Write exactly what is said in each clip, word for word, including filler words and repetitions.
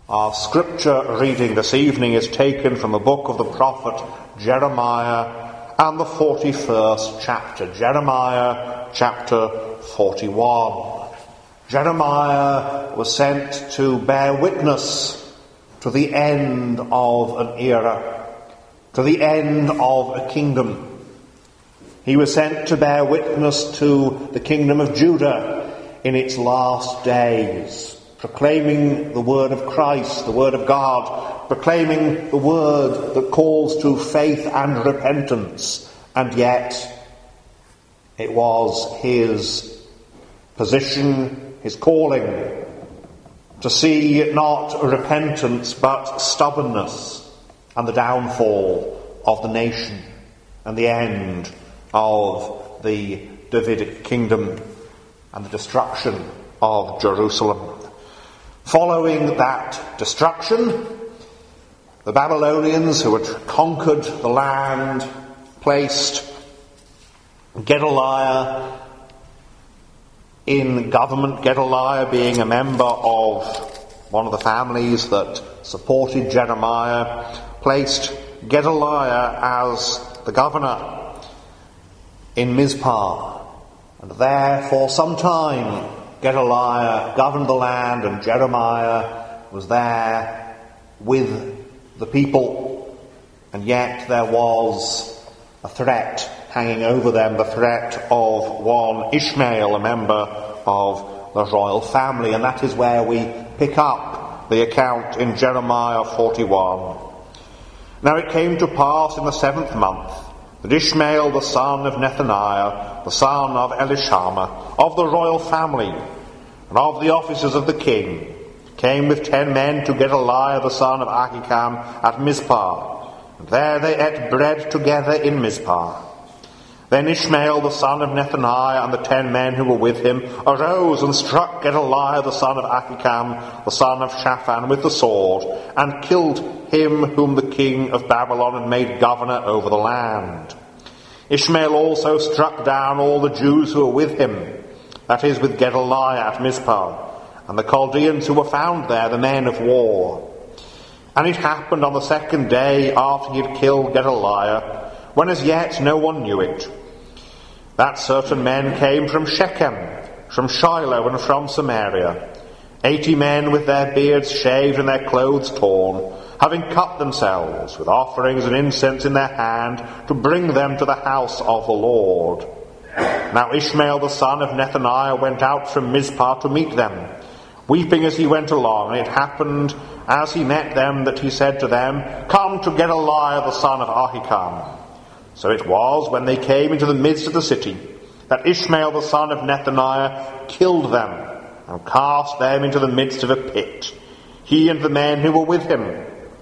Our scripture reading this evening is taken from the book of the prophet Jeremiah and the forty-first chapter. Jeremiah chapter forty-one. Jeremiah was sent to bear witness to the end of an era, to the end of a kingdom. He was sent to bear witness to the kingdom of Judah in its last days, proclaiming the word of Christ, the word of God, proclaiming the word that calls to faith and repentance. And yet, it was his position, his calling, to see not repentance but stubbornness and the downfall of the nation and the end of the Davidic kingdom and the destruction of Jerusalem. Following that destruction, the Babylonians, who had conquered the land, placed Gedaliah in government, Gedaliah being a member of one of the families that supported Jeremiah, placed Gedaliah as the governor in Mizpah. And there for some time Gedaliah governed the land, and Jeremiah was there with the people. And yet there was a threat hanging over them, the threat of one Ishmael, a member of the royal family. And that is where we pick up the account in Jeremiah forty-one. Now it came to pass in the seventh month that Ishmael the son of Nethaniah, the son of Elishama, of the royal family, and of the officers of the king, came with ten men to Gedaliah the son of Ahikam at Mizpah, and there they ate bread together in Mizpah. Then Ishmael the son of Nethaniah and the ten men who were with him arose and struck Gedaliah the son of Ahikam, the son of Shaphan, with the sword, and killed him whom the king of Babylon had made governor over the land. Ishmael also struck down all the Jews who were with him, that is, with Gedaliah at Mizpah, and the Chaldeans who were found there, the men of war. And it happened on the second day after he had killed Gedaliah, when as yet no one knew it, that certain men came from Shechem, from Shiloh, and from Samaria, eighty men with their beards shaved and their clothes torn, having cut themselves, with offerings and incense in their hand, to bring them to the house of the Lord. Now Ishmael the son of Nethaniah went out from Mizpah to meet them, weeping as he went along. And it happened, as he met them, that he said to them, Come to Gedaliah the son of Ahikam. So it was, when they came into the midst of the city, that Ishmael the son of Nethaniah killed them, and cast them into the midst of a pit, he and the men who were with him.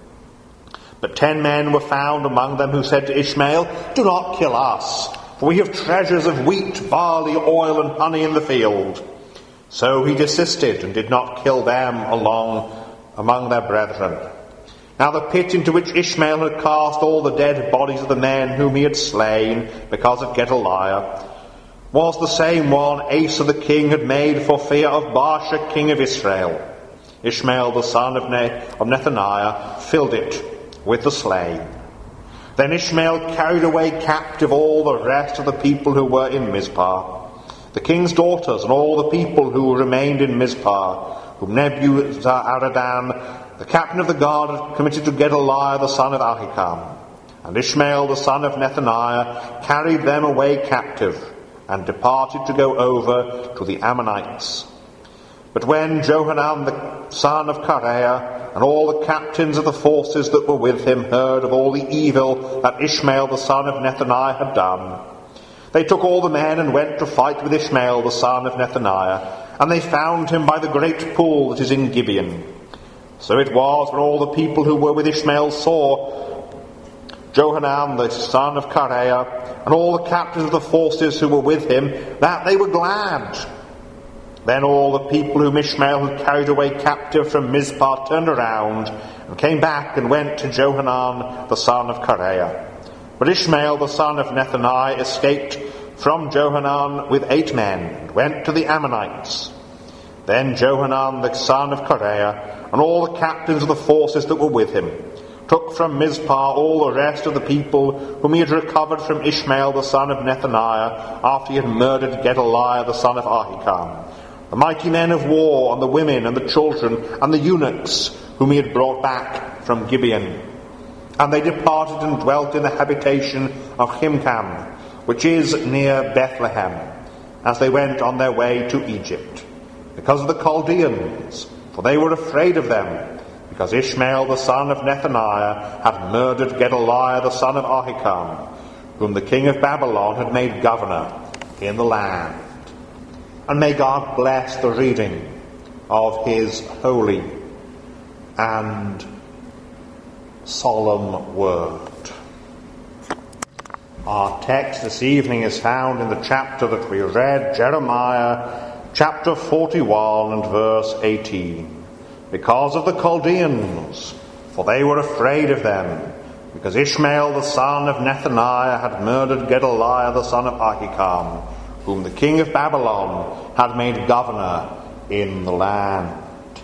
But ten men were found among them who said to Ishmael, Do not kill us, for we have treasures of wheat, barley, oil, and honey in the field. So he desisted and did not kill them along among their brethren. Now the pit into which Ishmael had cast all the dead bodies of the men whom he had slain because of Gedaliah was the same one Asa the king had made for fear of Baasha king of Israel. Ishmael the son of, ne- of Nethaniah filled it with the slain. Then Ishmael carried away captive all the rest of the people who were in Mizpah, the king's daughters and all the people who remained in Mizpah, whom Nebuzaradan, the captain of the guard, had committed to Gedaliah the son of Ahikam. And Ishmael the son of Nethaniah carried them away captive, and departed to go over to the Ammonites. But when Johanan the son of Kareah and all the captains of the forces that were with him heard of all the evil that Ishmael the son of Nethaniah had done, they took all the men and went to fight with Ishmael the son of Nethaniah, and they found him by the great pool that is in Gibeon. So it was, when all the people who were with Ishmael saw Johanan the son of Kareah and all the captains of the forces who were with him, that they were glad. Then all the people whom Ishmael had carried away captive from Mizpah turned around and came back and went to Johanan the son of Kareah. But Ishmael the son of Nethaniah escaped from Johanan with eight men and went to the Ammonites. Then Johanan the son of Kareah and all the captains of the forces that were with him, took from Mizpah all the rest of the people whom he had recovered from Ishmael the son of Nethaniah, after he had murdered Gedaliah the son of Ahikam, the mighty men of war, and the women, and the children, and the eunuchs, whom he had brought back from Gibeon. And they departed and dwelt in the habitation of Himkam, which is near Bethlehem, as they went on their way to Egypt, because of the Chaldeans, for they were afraid of them, because Ishmael the son of Nethaniah had murdered Gedaliah the son of Ahikam, whom the king of Babylon had made governor in the land. And may God bless the reading of his holy and solemn word. Our text this evening is found in the chapter that we read, Jeremiah chapter forty-one and verse eighteen. Because of the Chaldeans, for they were afraid of them, because Ishmael the son of Nethaniah had murdered Gedaliah the son of Ahikam, whom the king of Babylon had made governor in the land.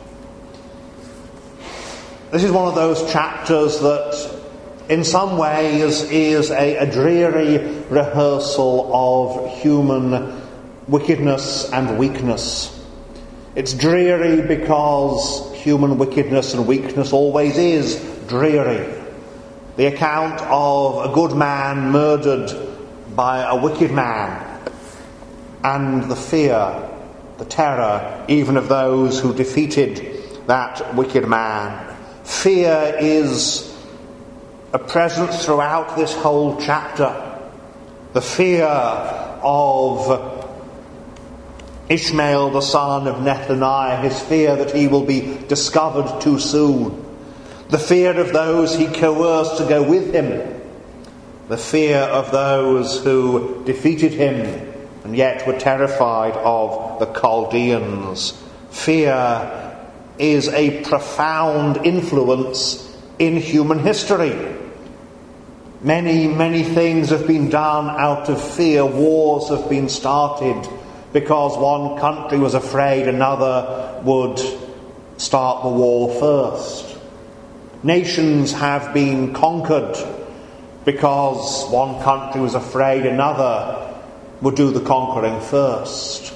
This is one of those chapters that in some ways is a, a dreary rehearsal of human wickedness and weakness. It's dreary because human wickedness and weakness always is dreary. The account of a good man murdered by a wicked man, and the fear, the terror, even of those who defeated that wicked man. Fear is a presence throughout this whole chapter. The fear of Ishmael the son of Nethaniah, his fear that he will be discovered too soon. The fear of those he coerced to go with him. The fear of those who defeated him and yet were terrified of the Chaldeans. Fear is a profound influence in human history. Many, many things have been done out of fear. Wars have been started because one country was afraid another would start the war first. Nations have been conquered because one country was afraid another would do the conquering first.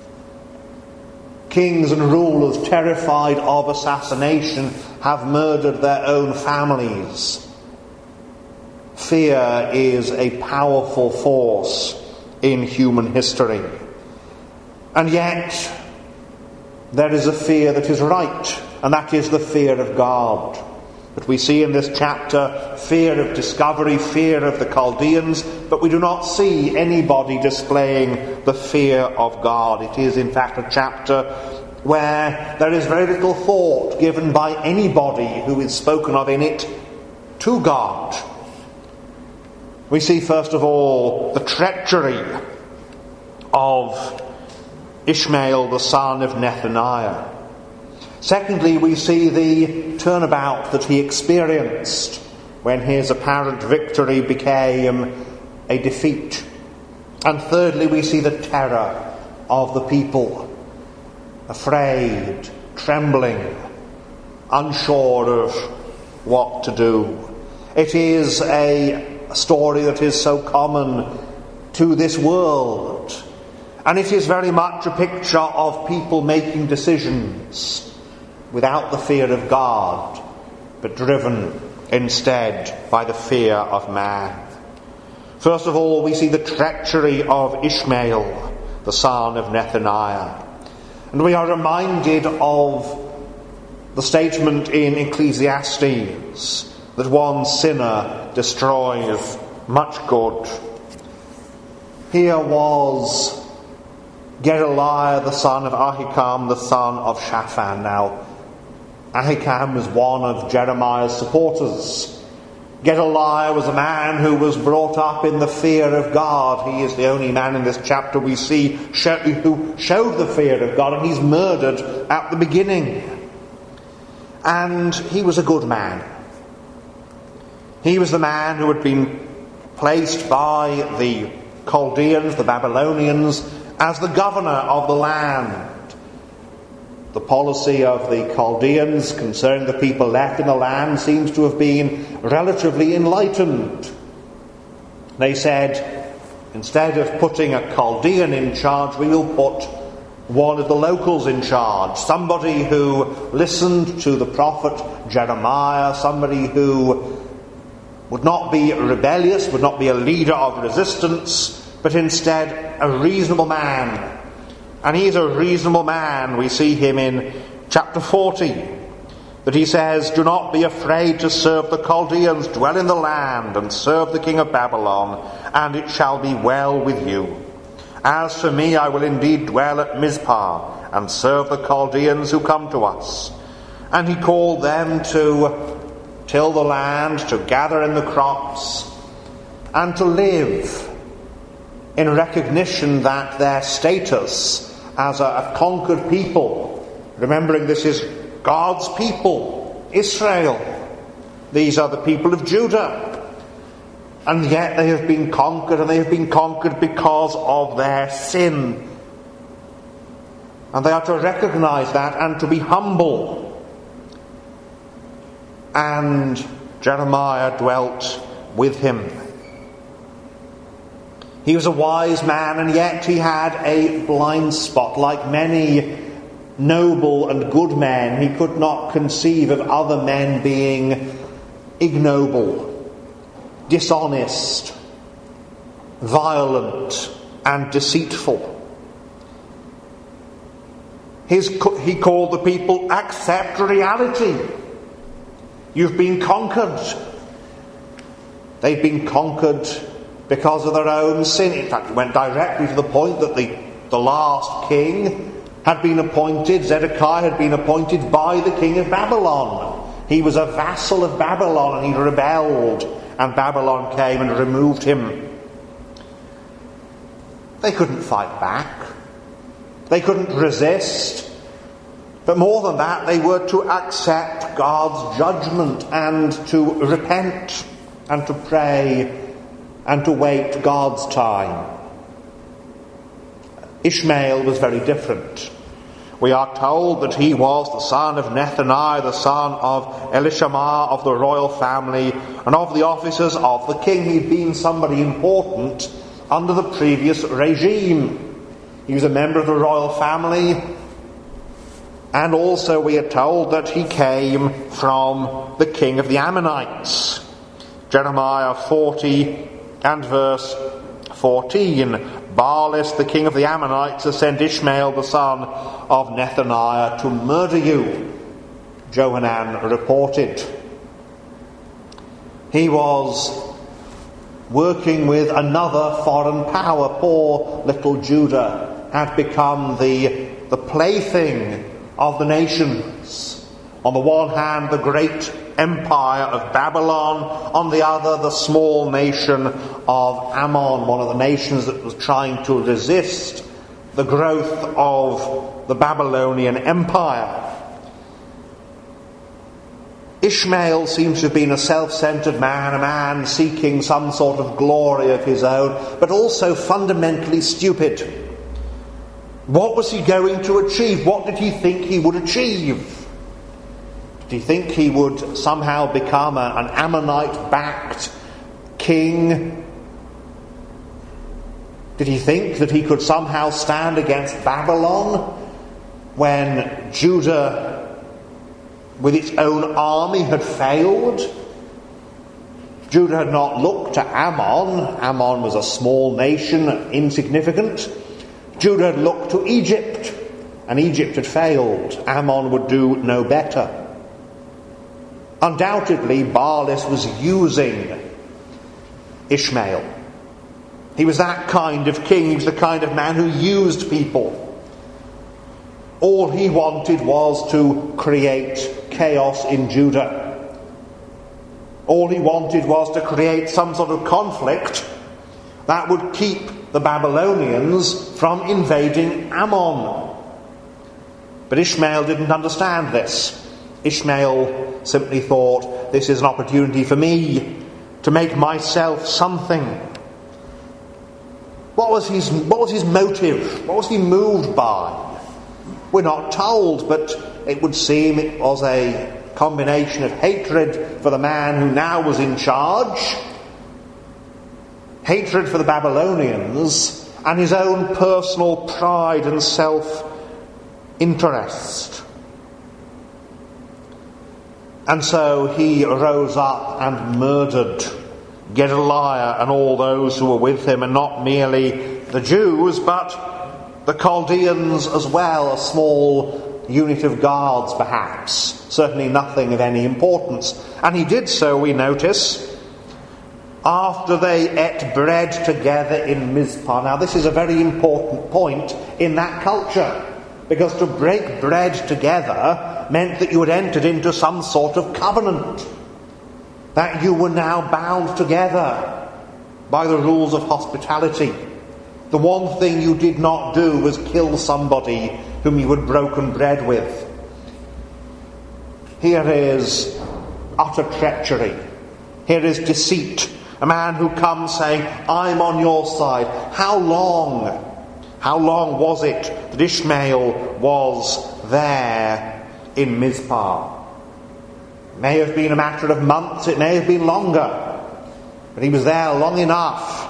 Kings and rulers, terrified of assassination, have murdered their own families. Fear is a powerful force in human history. And yet, there is a fear that is right, and that is the fear of God. But we see in this chapter fear of discovery, fear of the Chaldeans, but we do not see anybody displaying the fear of God. It is in fact a chapter where there is very little thought given by anybody who is spoken of in it to God. We see first of all the treachery of Ishmael the son of Nethaniah. Secondly, we see the turnabout that he experienced when his apparent victory became a defeat. And thirdly, we see the terror of the people, afraid, trembling, unsure of what to do. It is a story that is so common to this world, and it is very much a picture of people making decisions without the fear of God, but driven instead by the fear of man. First of all, we see the treachery of Ishmael, the son of Nethaniah. And we are reminded of the statement in Ecclesiastes that one sinner destroys much good. Here was Gedaliah, the son of Ahikam, the son of Shaphan. Now, Ahikam was one of Jeremiah's supporters. Gedaliah was a man who was brought up in the fear of God. He is the only man in this chapter we see who showed the fear of God, and he's murdered at the beginning. And he was a good man. He was the man who had been placed by the Chaldeans, the Babylonians, as the governor of the land. The policy of the Chaldeans concerning the people left in the land seems to have been relatively enlightened. They said, instead of putting a Chaldean in charge, we will put one of the locals in charge, somebody who listened to the prophet Jeremiah, somebody who would not be rebellious, would not be a leader of resistance, but instead a reasonable man. And he is a reasonable man. We see him in chapter forty, that he says, "Do not be afraid to serve the Chaldeans, dwell in the land and serve the king of Babylon, and it shall be well with you. As for me, I will indeed dwell at Mizpah and serve the Chaldeans who come to us." And he called them to till the land, to gather in the crops, and to live in recognition that their status as a, a conquered people, remembering this is God's people, Israel. These are the people of Judah. And yet they have been conquered, and they have been conquered because of their sin. And they are to recognize that and to be humble. And Jeremiah dwelt with him. He was a wise man, and yet he had a blind spot. Like many noble and good men, he could not conceive of other men being ignoble, dishonest, violent, and deceitful. His, he called the people, accept reality. You've been conquered. They've been conquered because of their own sin. In fact, it went directly to the point that the, the last king had been appointed, Zedekiah had been appointed by the king of Babylon. He was a vassal of Babylon, and he rebelled, and Babylon came and removed him. They couldn't fight back. They couldn't resist. But more than that, they were to accept God's judgment and to repent and to pray and to wait God's time. Ishmael was very different. We are told that he was the son of Nethaniah, the son of Elishama, of the royal family, and of the officers of the king. He'd been somebody important under the previous regime. He was a member of the royal family, and also we are told that he came from the king of the Ammonites. Jeremiah forty and verse fourteen. Baalis, the king of the Ammonites, has sent Ishmael, the son of Nethaniah, to murder you, Johanan reported. He was working with another foreign power. Poor little Judah had become the, the plaything of the nations. On the one hand, the great empire of Babylon, on the other, the small nation of Ammon, one of the nations that was trying to resist the growth of the Babylonian Empire. Ishmael seems to have been a self-centered man, a man seeking some sort of glory of his own, but also fundamentally stupid. What was he going to achieve? What did he think he would achieve? Did he think he would somehow become a, an Ammonite-backed king? Did he think that he could somehow stand against Babylon when Judah, with its own army, had failed? Judah had not looked to Ammon. Ammon was a small nation, insignificant. Judah had looked to Egypt, and Egypt had failed. Ammon would do no better. Undoubtedly, Baalis was using Ishmael. He was that kind of king. He was the kind of man who used people. All he wanted was to create chaos in Judah. All he wanted was to create some sort of conflict that would keep the Babylonians from invading Ammon. But Ishmael didn't understand this. Ishmael simply thought, this is an opportunity for me to make myself something. What was his, what was his motive? What was he moved by? We're not told, but it would seem it was a combination of hatred for the man who now was in charge, hatred for the Babylonians, and his own personal pride and self-interest. And so he rose up and murdered Gedaliah and all those who were with him, and not merely the Jews, but the Chaldeans as well, a small unit of guards perhaps, certainly nothing of any importance. And he did so, we notice, after they ate bread together in Mizpah. Now this is a very important point in that culture, because to break bread together meant that you had entered into some sort of covenant, that you were now bound together by the rules of hospitality. The one thing you did not do was kill somebody whom you had broken bread with. Here is utter treachery. Here is deceit. A man who comes saying, I'm on your side. How long? How long was it that Ishmael was there in Mizpah? It may have been a matter of months, it may have been longer, but he was there long enough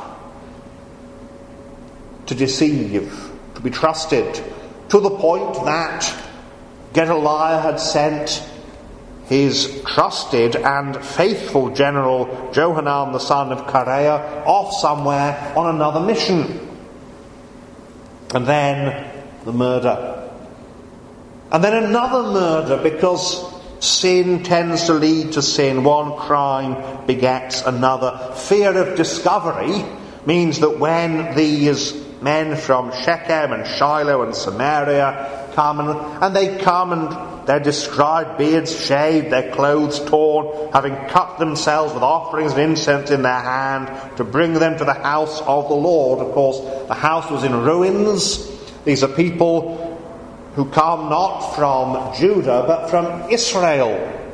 to deceive, to be trusted, to the point that Gedaliah had sent his trusted and faithful general Johanan the son of Kareah off somewhere on another mission. And then the murder. And then another murder, because sin tends to lead to sin. One crime begets another. Fear of discovery means that when these men from Shechem and Shiloh and Samaria come, and, and they come and they're described, beards shaved, their clothes torn, having cut themselves with offerings of incense in their hand to bring them to the house of the Lord. Of course, the house was in ruins. These are people who come not from Judah but from Israel.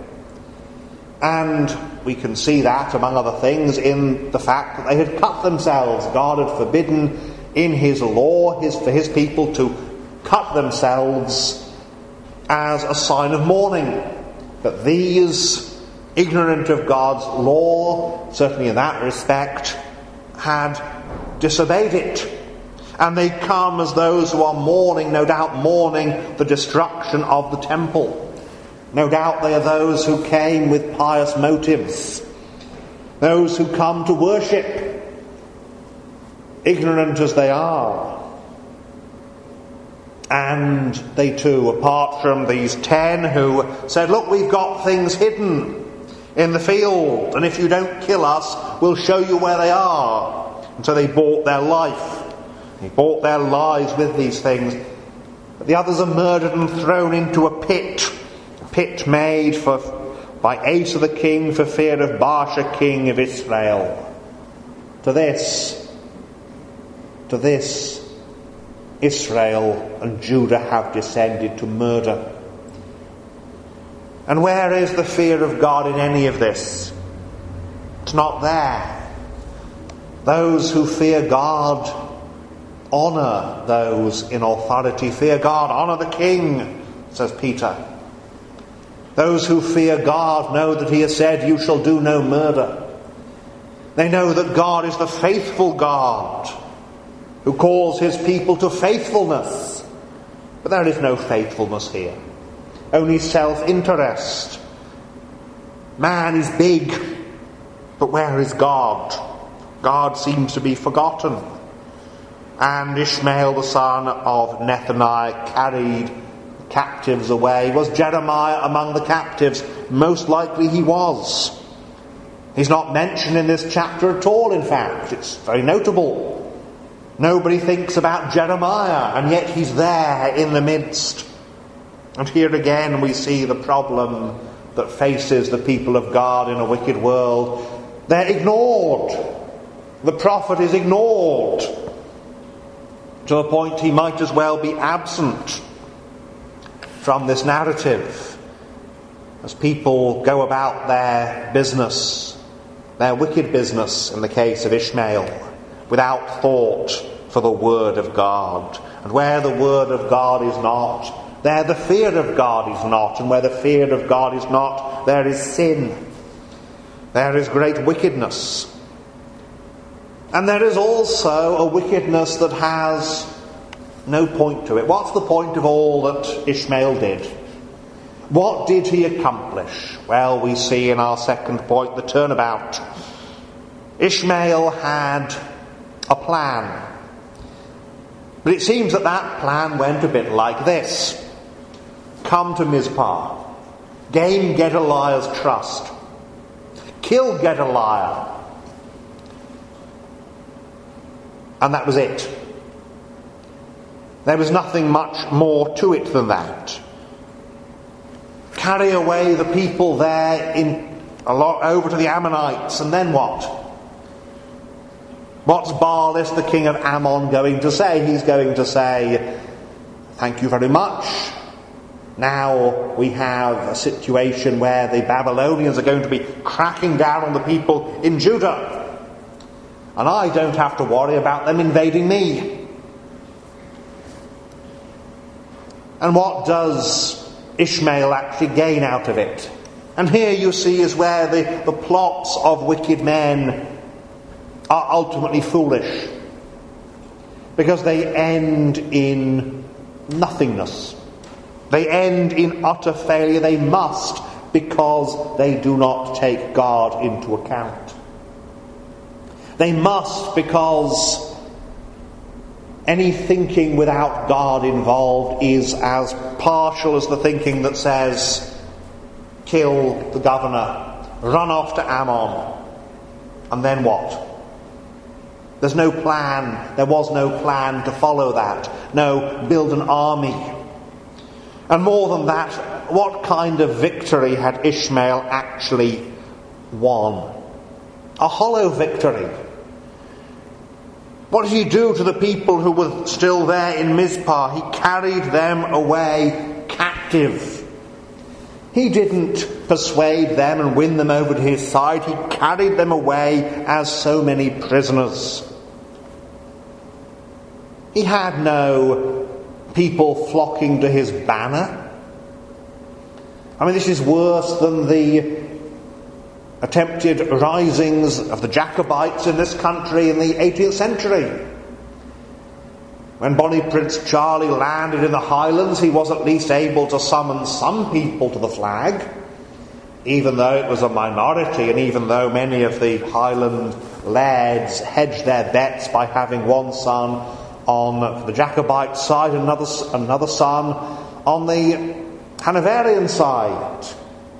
And we can see that, among other things, in the fact that they had cut themselves. God had forbidden in his law his, for his people to cut themselves as a sign of mourning. But these, ignorant of God's law, certainly in that respect, had disobeyed it. And they come as those who are mourning, no doubt mourning the destruction of the temple. No doubt they are those who came with pious motives, those who come to worship, ignorant as they are. And they too, apart from these ten who said, look, we've got things hidden in the field, and if you don't kill us, we'll show you where they are. And so they bought their life. They bought their lives with these things. But the others are murdered and thrown into a pit. A pit made for by Asa the king for fear of Baasha king of Israel. To this, to this, Israel and Judah have descended to murder. And where is the fear of God in any of this? It's not there. Those who fear God honour those in authority. Fear God, honour the king, says Peter. Those who fear God know that he has said, you shall do no murder. They know that God is the faithful God who calls his people to faithfulness. But there is no faithfulness here. Only self-interest. Man is big, but where is God? God seems to be forgotten. And Ishmael the son of Nethaniah carried captives away. Was Jeremiah among the captives? Most likely he was. He's not mentioned in this chapter at all, in fact. It's very notable. Nobody thinks about Jeremiah, and yet he's there in the midst. And here again we see the problem that faces the people of God in a wicked world. They're ignored. The prophet is ignored, to the point he might as well be absent from this narrative as people go about their business, their wicked business in the case of Ishmael, without thought for the word of God. And where the word of God is not, there the fear of God is not, and where the fear of God is not, there is sin. There is great wickedness. And there is also a wickedness that has no point to it. What's the point of all that Ishmael did? What did he accomplish? Well, we see in our second point the turnabout. Ishmael had a plan. But it seems that that plan went a bit like this. Come to Mizpah. Gain Gedaliah's trust. Kill Gedaliah. And that was it. There was nothing much more to it than that. Carry away the people there in a lot over to the Ammonites, and then what? What's Baalis, the king of Ammon, going to say? He's going to say, thank you very much. Now we have a situation where the Babylonians are going to be cracking down on the people in Judah. And I don't have to worry about them invading me. And what does Ishmael actually gain out of it? And here you see is where the, the plots of wicked men are ultimately foolish. Because they end in nothingness. They end in utter failure. They must, because they do not take God into account. They must, because any thinking without God involved is as partial as the thinking that says, kill the governor, run off to Ammon, and then what? There's no plan. There was no plan to follow that. No, build an army. And more than that, what kind of victory had Ishmael actually won? A hollow victory. What did he do to the people who were still there in Mizpah? He carried them away captive. He didn't persuade them and win them over to his side. He carried them away as so many prisoners. He had no people flocking to his banner. I mean, this is worse than the attempted risings of the Jacobites in this country in the eighteenth century. When Bonnie Prince Charlie landed in the Highlands, he was at least able to summon some people to the flag, even though it was a minority, and even though many of the Highland lairds hedged their bets by having one son on the Jacobite side and another, another son on the Hanoverian side.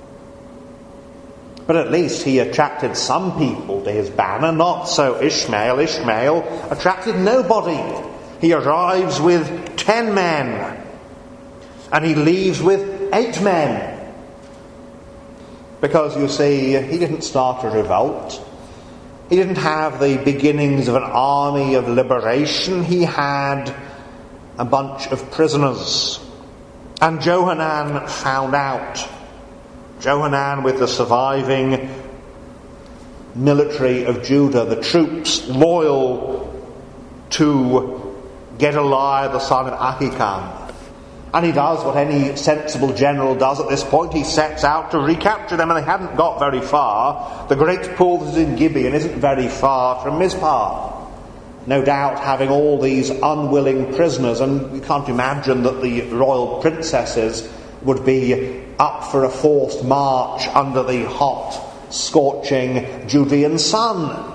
But at least he attracted some people to his banner, not so Ishmael. Ishmael attracted nobody. He arrives with ten men, and he leaves with eight men. Because, you see, he didn't start a revolt. He didn't have the beginnings of an army of liberation. He had a bunch of prisoners. And Johanan found out. Johanan, with the surviving military of Judah, the troops loyal to Gedaliah, the son of Ahikam. And he does what any sensible general does at this point. He sets out to recapture them, and they hadn't got very far. The great pool that is in Gibeon isn't very far from Mizpah. No doubt having all these unwilling prisoners, and you can't imagine that the royal princesses would be up for a forced march under the hot, scorching Judean sun.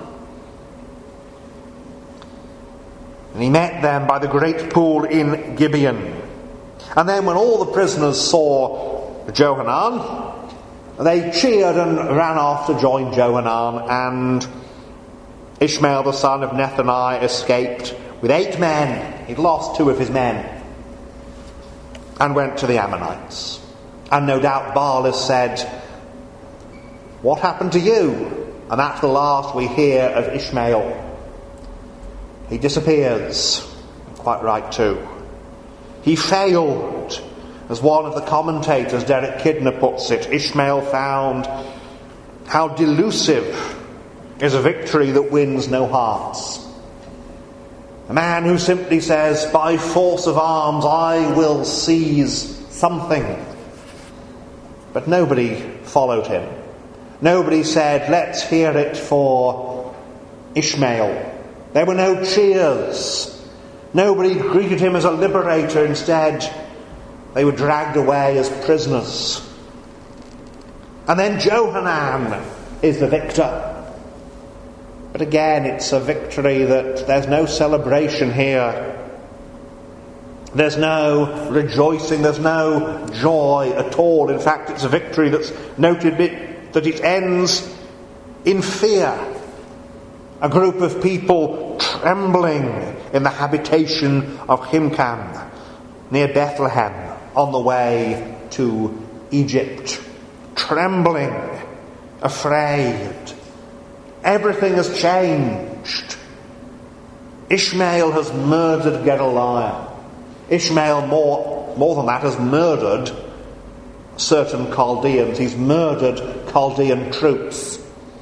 And he met them by the great pool in Gibeon. And then when all the prisoners saw Johanan, they cheered and ran off to join Johanan, and Ishmael the son of Nethaniah escaped with eight men. He'd lost two of his men, and went to the Ammonites. And no doubt Baalis said, what happened to you? And that's the last we hear of Ishmael. He disappears. Quite right too. He failed. As one of the commentators, Derek Kidner, puts it, Ishmael found how delusive is a victory that wins no hearts. A man who simply says, by force of arms I will seize something. But nobody followed him. Nobody said, let's hear it for Ishmael. There were no cheers. Nobody greeted him as a liberator. Instead, they were dragged away as prisoners. And then Johanan is the victor. But again, it's a victory that there's no celebration here. There's no rejoicing, there's no joy at all. In fact, it's a victory that's noted that it ends in fear. A group of people trembling in the habitation of Himkam, near Bethlehem, on the way to Egypt. Trembling, afraid. Everything has changed. Ishmael has murdered Gedaliah. Ishmael, more, more than that, has murdered certain Chaldeans. He's murdered Chaldean troops.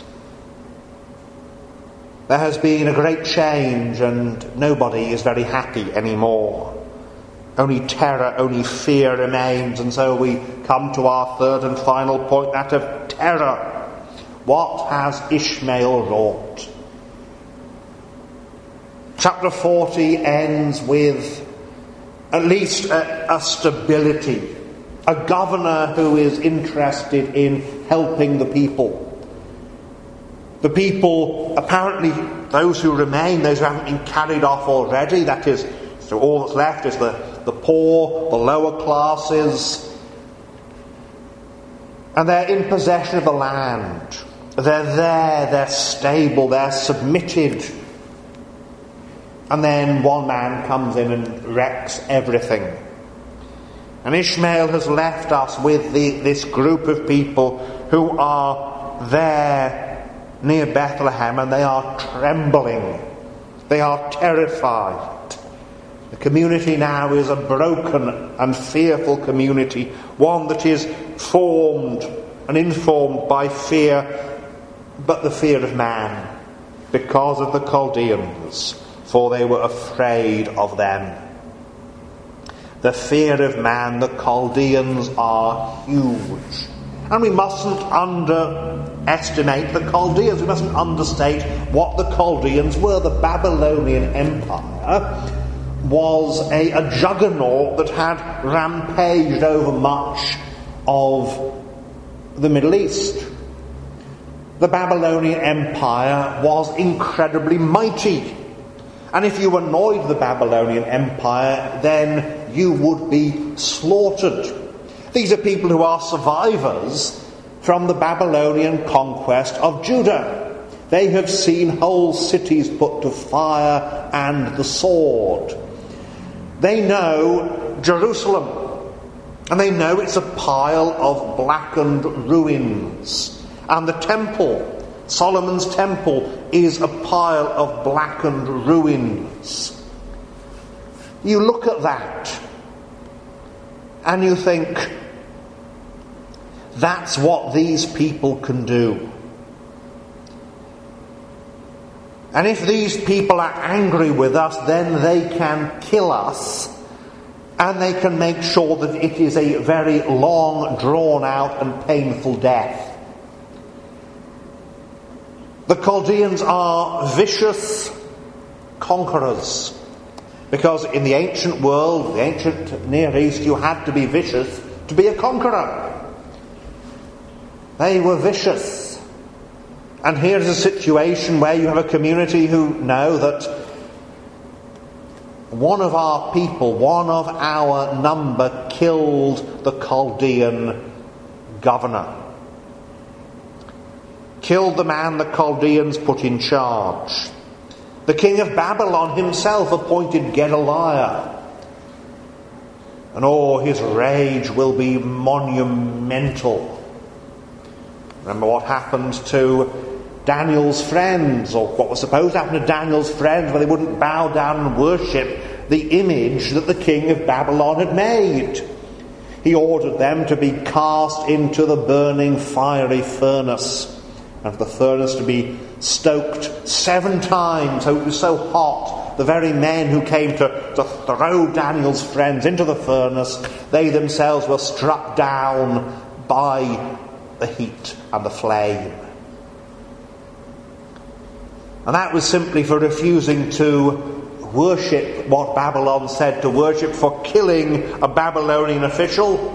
There has been a great change and nobody is very happy anymore. Only terror, only fear remains, and so we come to our third and final point, that of terror. What has Ishmael wrought? Chapter forty ends with at least a, a stability, a governor who is interested in helping the people. The people, apparently those who remain, those who haven't been carried off already, that is, so all that's left is the, the poor, the lower classes, and they're in possession of the land. They're there, they're stable, they're submitted. And then one man comes in and wrecks everything. And Ishmael has left us with the, this group of people who are there near Bethlehem, and they are trembling. They are terrified. The community now is a broken and fearful community, one that is formed and informed by fear, but the fear of man, because of the Chaldeans, for they were afraid of them. The fear of man, the Chaldeans are huge. And we mustn't underestimate the Chaldeans. We mustn't understate what the Chaldeans were. The Babylonian Empire was a, a juggernaut that had rampaged over much of the Middle East. The Babylonian Empire was incredibly mighty. And if you annoyed the Babylonian Empire, then you would be slaughtered. These are people who are survivors from the Babylonian conquest of Judah. They have seen whole cities put to fire and the sword. They know Jerusalem, and they know it's a pile of blackened ruins. And the temple, Solomon's temple, is a pile of blackened ruins. You look at that and you think, that's what these people can do. And if these people are angry with us, then they can kill us, and they can make sure that it is a very long, drawn-out and painful death. The Chaldeans are vicious conquerors, because in the ancient world, the ancient Near East, you had to be vicious to be a conqueror. They were vicious. And here's a situation where you have a community who know that one of our people, one of our number, killed the Chaldean governor. Killed the man the Chaldeans put in charge. The king of Babylon himself appointed Gedaliah. And oh, his rage will be monumental. Remember what happened to Daniel's friends, or what was supposed to happen to Daniel's friends, when they wouldn't bow down and worship the image that the king of Babylon had made. He ordered them to be cast into the burning fiery furnace, and for the furnace to be stoked seven times, so it was so hot the very men who came to, to throw Daniel's friends into the furnace, they themselves were struck down by the heat and the flame. And that was simply for refusing to worship what Babylon said to worship, for killing a Babylonian official.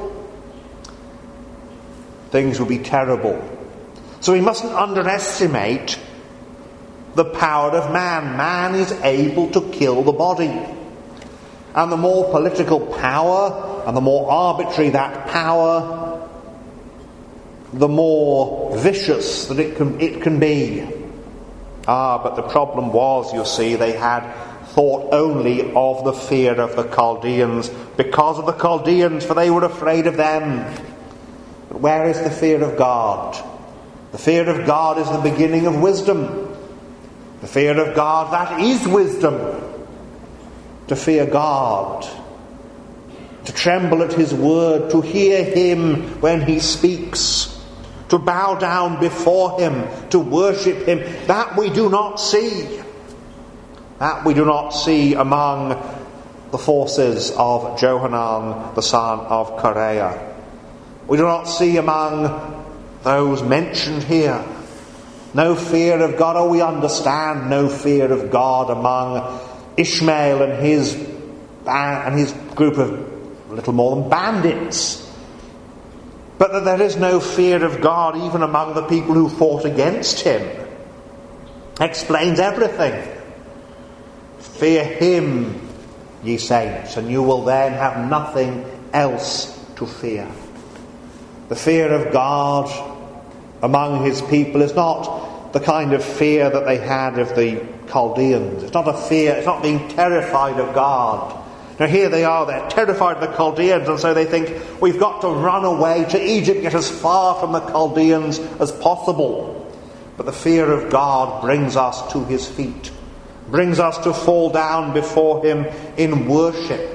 Things would be terrible. So we mustn't underestimate the power of man. Man is able to kill the body. And the more political power and the more arbitrary that power, the more vicious that it can, it can be. Ah, but the problem was, you see, they had thought only of the fear of the Chaldeans, because of the Chaldeans, for they were afraid of them. But where is the fear of God? The fear of God is the beginning of wisdom. The fear of God, that is wisdom. To fear God, to tremble at his word, to hear him when he speaks, to bow down before him, to worship him, that we do not see. That we do not see among the forces of Johanan, the son of Kareah. We do not see among those mentioned here. No fear of God. Oh, we understand no fear of God among Ishmael and his and his group of little more than bandits. But that there is no fear of God even among the people who fought against him explains everything. Fear him, ye saints, and you will then have nothing else to fear. The fear of God among his people is not the kind of fear that they had of the Chaldeans. It's not a fear, it's not being terrified of God. Now here they are, they're terrified of the Chaldeans, and so they think, we've got to run away to Egypt, get as far from the Chaldeans as possible. But the fear of God brings us to his feet, brings us to fall down before him in worship.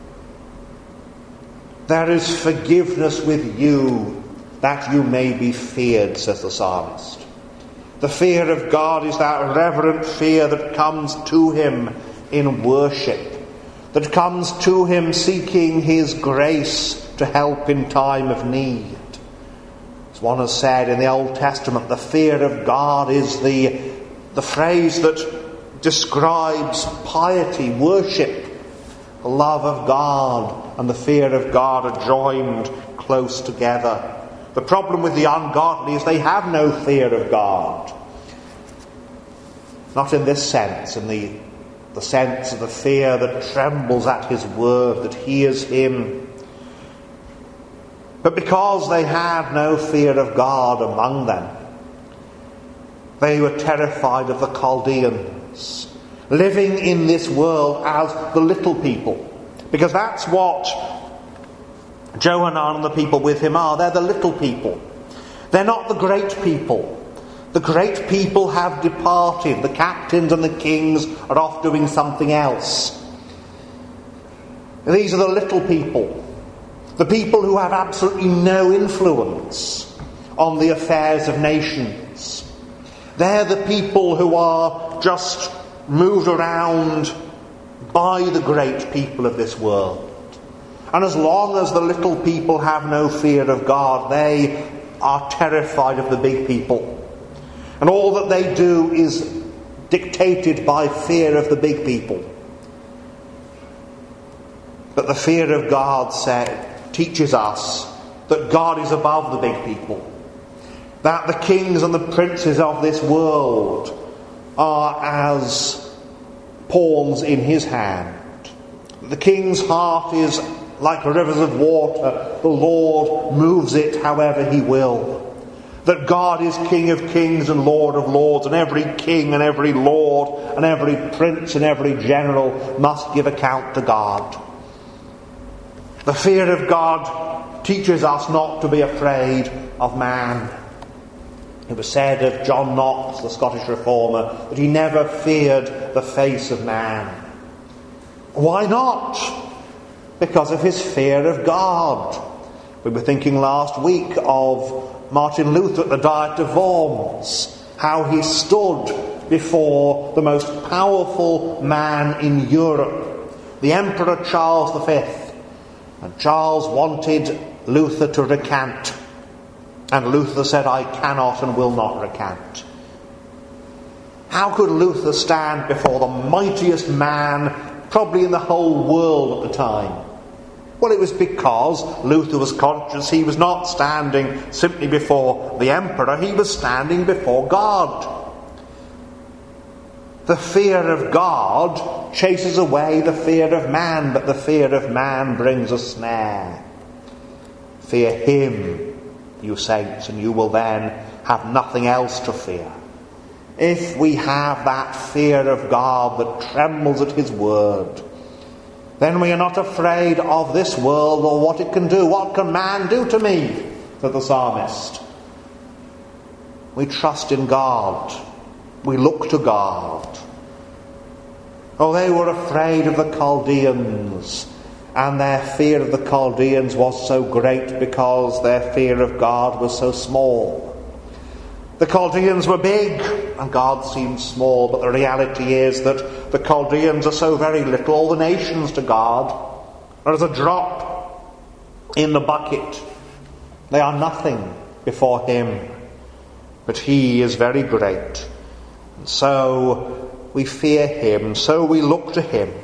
There is forgiveness with you, that you may be feared, says the psalmist. The fear of God is that reverent fear that comes to him in worship, that comes to him seeking his grace to help in time of need. As one has said in the Old Testament, the fear of God is the, the phrase that describes piety, worship. The love of God and the fear of God are joined close together. The problem with the ungodly is they have no fear of God. Not in this sense, in the, the sense of the fear that trembles at his word, that hears him. But because they had no fear of God among them, they were terrified of the Chaldeans, living in this world as the little people. Because that's what Johanan and the people with him are. They're the little people. They're not the great people. The great people have departed. The captains and the kings are off doing something else. These are the little people. The people who have absolutely no influence on the affairs of nations. They're the people who are just moved around by the great people of this world. And as long as the little people have no fear of God, they are terrified of the big people. And all that they do is dictated by fear of the big people. But the fear of God said, teaches us that God is above the big people. That the kings and the princes of this world are as pawns in his hand. The king's heart is like rivers of water. The Lord moves it however he will. That God is King of kings and Lord of lords, and every king and every lord and every prince and every general must give account to God. The fear of God teaches us not to be afraid of man. It was said of John Knox, the Scottish reformer, that he never feared the face of man. Why not? Because of his fear of God. We were thinking last week of Martin Luther at the Diet of Worms, how he stood before the most powerful man in Europe, the Emperor Charles the Fifth. And Charles wanted Luther to recant. And Luther said, I cannot and will not recant. How could Luther stand before the mightiest man probably in the whole world at the time? Well, it was because Luther was conscious he was not standing simply before the emperor, he was standing before God. The fear of God chases away the fear of man, but the fear of man brings a snare. Fear him, you saints, and you will then have nothing else to fear. If we have that fear of God that trembles at his word, then we are not afraid of this world or what it can do. What can man do to me? Said the psalmist. We trust in God. We look to God. Oh, they were afraid of the Chaldeans, and their fear of the Chaldeans was so great because their fear of God was so small. The Chaldeans were big and God seemed small, but the reality is that the Chaldeans are so very little, all the nations to God are as a drop in the bucket. They are nothing before him, but he is very great. And so we fear him, so we look to him.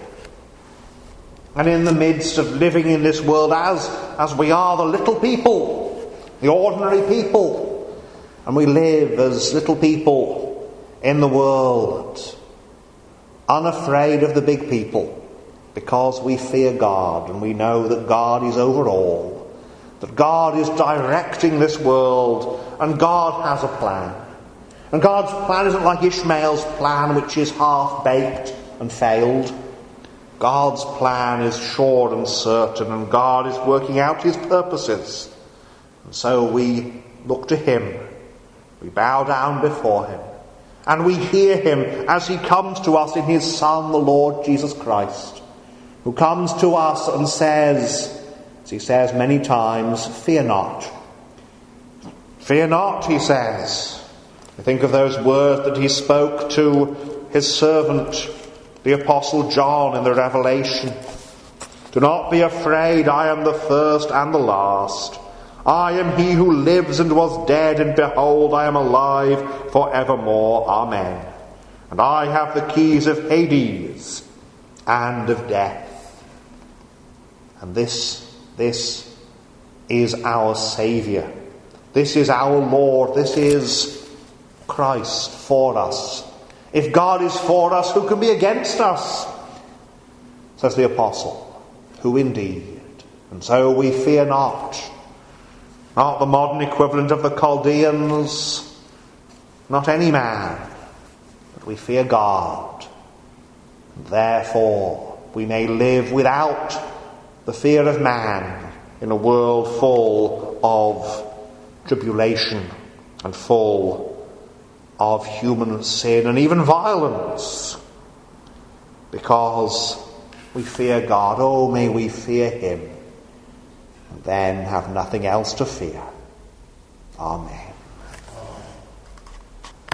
And in the midst of living in this world as, as we are the little people, the ordinary people, and we live as little people in the world, unafraid of the big people, because we fear God and we know that God is over all, that God is directing this world, and God has a plan. And God's plan isn't like Ishmael's plan, which is half-baked and failed. God's plan is sure and certain, and God is working out his purposes. And so we look to him. We bow down before him, and we hear him as he comes to us in his Son, the Lord Jesus Christ, who comes to us and says, as he says many times, fear not. Fear not, he says. I think of those words that he spoke to his servant, the Apostle John, in the Revelation. Do not be afraid, I am the first and the last. I am he who lives and was dead, and behold, I am alive for evermore. Amen. And I have the keys of Hades and of death. And this, this is our Saviour. This is our Lord. This is Christ for us. If God is for us, who can be against us? Says the Apostle. Who indeed? And so we fear not. Not the modern equivalent of the Chaldeans, not any man, but we fear God. Therefore, we may live without the fear of man in a world full of tribulation and full of human sin and even violence, because we fear God. Oh, may we fear him, and then have nothing else to fear. Amen.